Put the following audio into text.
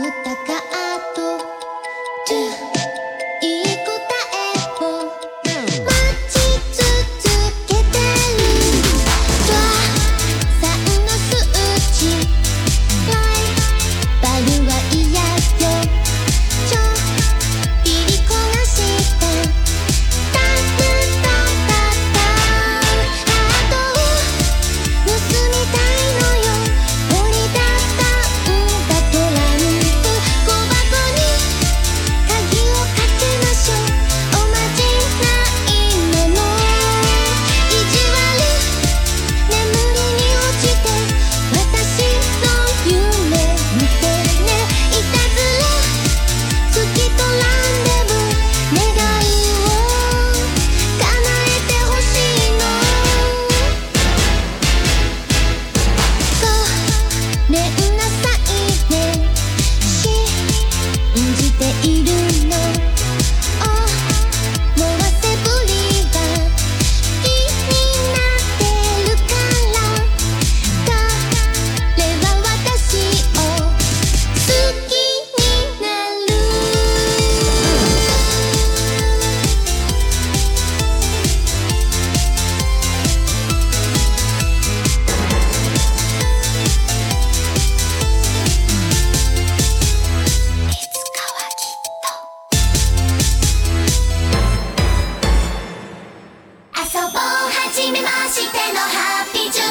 ったかといい答えを待ち続けてるドアさんの数値ライバルは嫌よちょっぴりこなしたタクタタタハートを盗みたいのよ折りたたんだトランプ小箱に鍵をかけましょうおまじないもの意地悪眠りに落ちて私の夢見てねいたずら月とランデブー願いを叶えてほしいのごめんなさいね信じているの思わせぶりが気になってるから彼は私を好きになるいつかはきっと遊ぼうはじめましてのハッピー